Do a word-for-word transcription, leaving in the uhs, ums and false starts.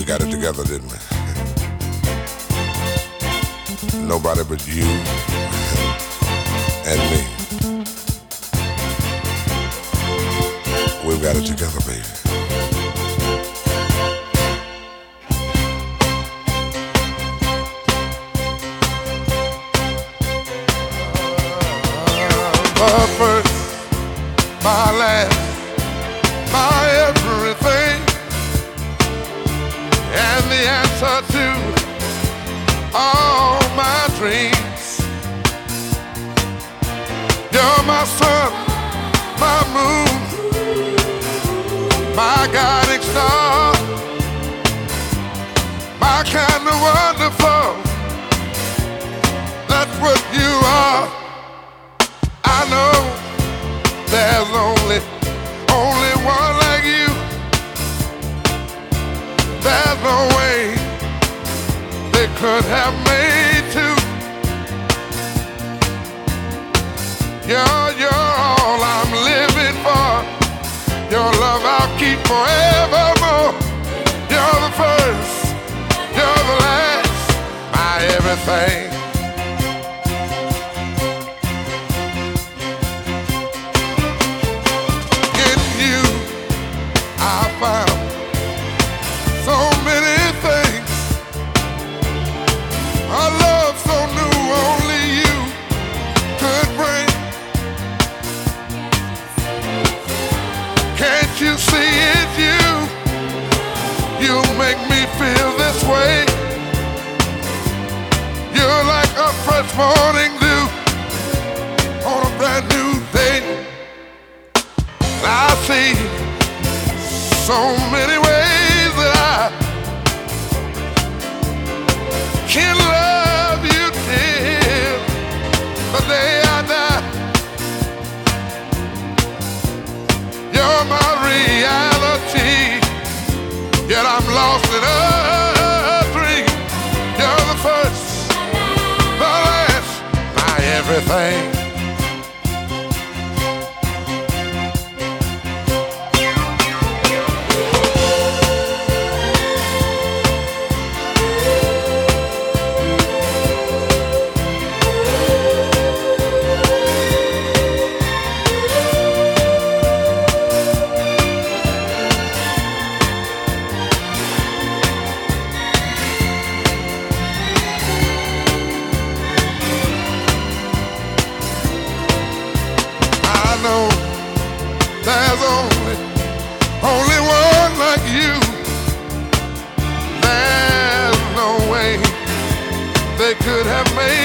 We got it together, didn't we? Nobody but you and me. We've got it together, baby. My first, my last, my everything, and the answer to all my dreams. You're my sun, my moon, my guiding star, my kind of wonderful. That's what you are. I know there's only, only one like you. There's no way they could have made two. You're, you're all I'm living for. Your love I'll keep forevermore. You're the first, you're the last, my everything. So many things, a love so new only you could bring. Can't you see it, you? You make me feel this way. You're like a fresh morning dew on a brand new day. I see so many ways that I can love you till the day I die. You're my reality, yet I'm lost in a dream. You're the first, the last, my everything. There's only, only one like you. There's no way they could have made